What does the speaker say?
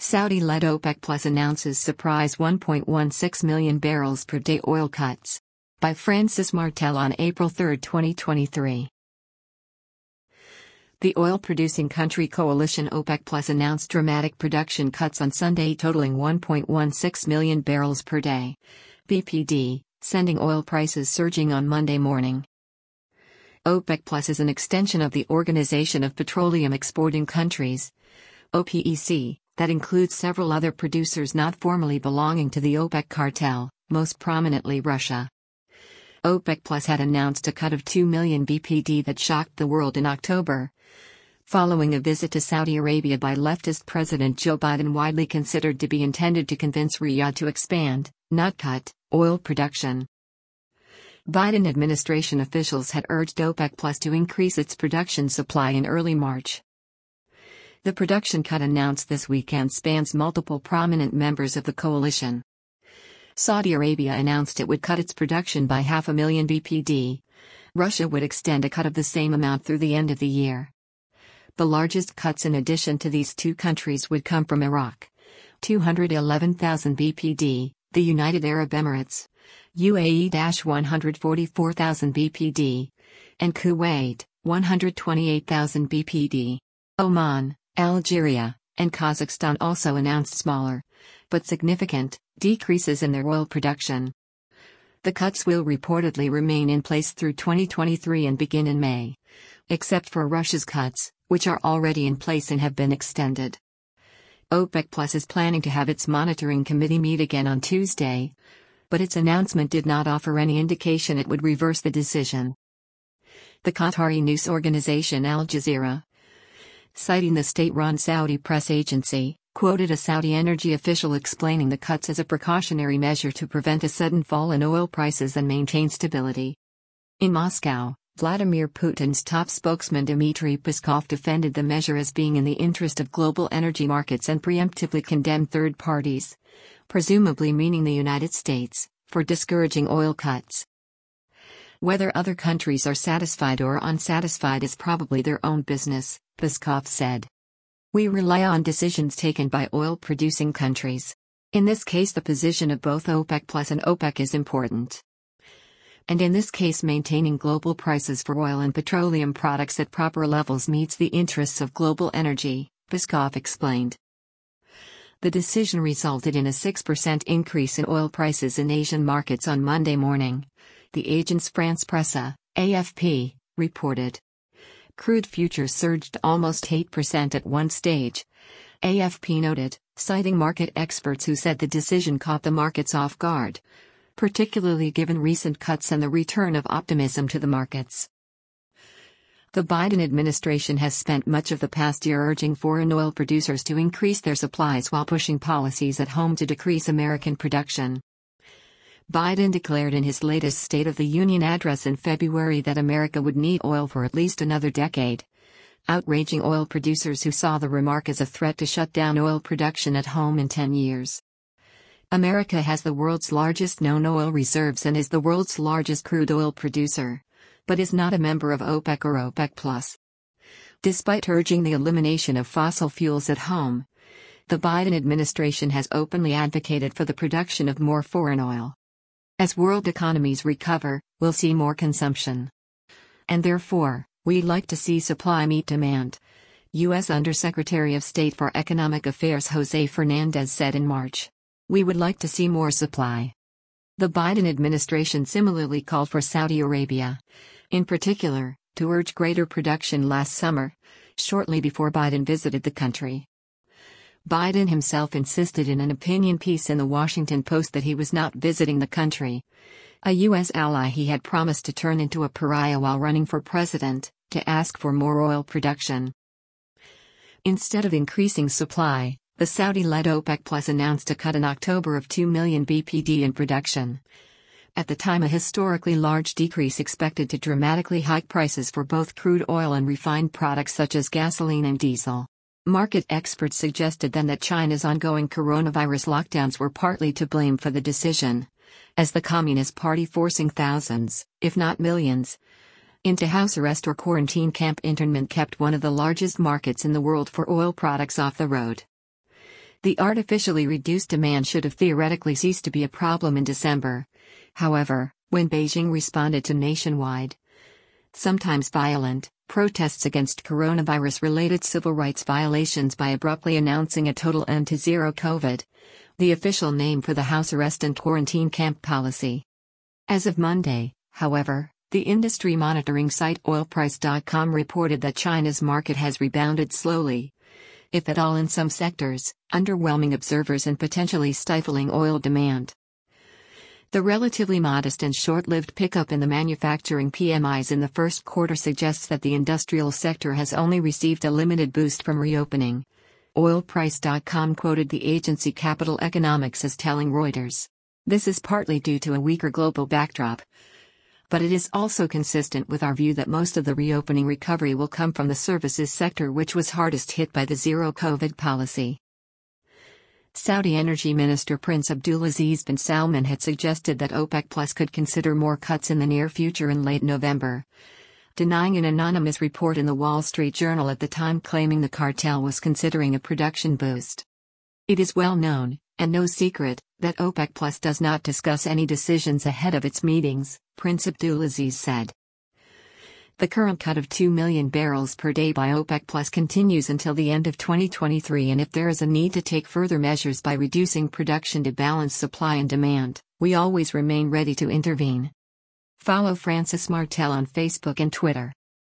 Saudi-led OPEC Plus announces surprise 1.16 million barrels per day oil cuts. By Francis Martel on April 3, 2023. The oil-producing country coalition OPEC Plus announced dramatic production cuts on Sunday totaling 1.16 million barrels per day (BPD), sending oil prices surging on Monday morning. OPEC Plus is an extension of the Organization of Petroleum Exporting Countries, OPEC, that includes several other producers not formally belonging to the OPEC cartel, most prominently Russia. OPEC Plus had announced a cut of 2 million BPD that shocked the world in October, following a visit to Saudi Arabia by leftist President Joe Biden, widely considered to be intended to convince Riyadh to expand, not cut, oil production. Biden administration officials had urged OPEC Plus to increase its production supply in early March. The production cut announced this weekend spans multiple prominent members of the coalition. Saudi Arabia announced it would cut its production by 500,000 BPD. Russia would extend a cut of the same amount through the end of the year. The largest cuts in addition to these two countries would come from Iraq, 211,000 BPD, the United Arab Emirates, UAE-144,000 BPD, and Kuwait, 128,000 BPD. Oman, Algeria, and Kazakhstan also announced smaller, but significant, decreases in their oil production. The cuts will reportedly remain in place through 2023 and begin in May, except for Russia's cuts, which are already in place and have been extended. OPEC Plus is planning to have its monitoring committee meet again on Tuesday, but its announcement did not offer any indication it would reverse the decision. The Qatari news organization Al Jazeera, citing the state-run Saudi press agency, quoted a Saudi energy official explaining the cuts as a precautionary measure to prevent a sudden fall in oil prices and maintain stability. In Moscow, Vladimir Putin's top spokesman Dmitry Peskov defended the measure as being in the interest of global energy markets and preemptively condemned third parties, presumably meaning the United States, for discouraging oil cuts. Whether other countries are satisfied or unsatisfied is probably their own business, Peskov said. We rely on decisions taken by oil-producing countries. In this case, the position of both OPEC Plus and OPEC is important. And in this case, maintaining global prices for oil and petroleum products at proper levels meets the interests of global energy, Peskov explained. The decision resulted in a 6% increase in oil prices in Asian markets on Monday morning, the agence France Presse, AFP, reported. Crude futures surged almost 8% at one stage, AFP noted, citing market experts who said the decision caught the markets off guard, particularly given recent cuts and the return of optimism to the markets. The Biden administration has spent much of the past year urging foreign oil producers to increase their supplies while pushing policies at home to decrease American production. Biden declared in his latest State of the Union address in February that America would need oil for at least another decade, outraging oil producers who saw the remark as a threat to shut down oil production at home in 10 years. America has the world's largest known oil reserves and is the world's largest crude oil producer, but is not a member of OPEC or OPEC+. Despite urging the elimination of fossil fuels at home, the Biden administration has openly advocated for the production of more foreign oil. As world economies recover, we'll see more consumption. And therefore, we'd like to see supply meet demand, U.S. Undersecretary of State for Economic Affairs Jose Fernandez said in March. We would like to see more supply. The Biden administration similarly called for Saudi Arabia, in particular, to urge greater production last summer, shortly before Biden visited the country. Biden himself insisted in an opinion piece in the Washington Post that he was not visiting the country, a U.S. ally he had promised to turn into a pariah while running for president, to ask for more oil production. Instead of increasing supply, the Saudi-led OPEC Plus announced a cut in October of 2 million BPD in production. At the time, a historically large decrease expected to dramatically hike prices for both crude oil and refined products such as gasoline and diesel. Market experts suggested then that China's ongoing coronavirus lockdowns were partly to blame for the decision, as the Communist Party forcing thousands, if not millions, into house arrest or quarantine camp internment kept one of the largest markets in the world for oil products off the road. The artificially reduced demand should have theoretically ceased to be a problem in December. However, when Beijing responded to nationwide, sometimes violent, protests against coronavirus-related civil rights violations by abruptly announcing a total end to zero COVID, the official name for the house arrest and quarantine camp policy. As of Monday, however, the industry monitoring site oilprice.com reported that China's market has rebounded slowly, if at all in some sectors, underwhelming observers and potentially stifling oil demand. The relatively modest and short-lived pickup in the manufacturing PMIs in the first quarter suggests that the industrial sector has only received a limited boost from reopening. Oilprice.com quoted the agency Capital Economics as telling Reuters. This is partly due to a weaker global backdrop, but it is also consistent with our view that most of the reopening recovery will come from the services sector, which was hardest hit by the zero-COVID policy. Saudi Energy Minister Prince Abdulaziz bin Salman had suggested that OPEC Plus could consider more cuts in the near future in late November, denying an anonymous report in the Wall Street Journal at the time, claiming the cartel was considering a production boost. It is well known, and no secret, that OPEC Plus does not discuss any decisions ahead of its meetings, Prince Abdulaziz said. The current cut of 2 million barrels per day by OPEC Plus continues until the end of 2023, and if there is a need to take further measures by reducing production to balance supply and demand, we always remain ready to intervene. Follow Francis Martel on Facebook and Twitter.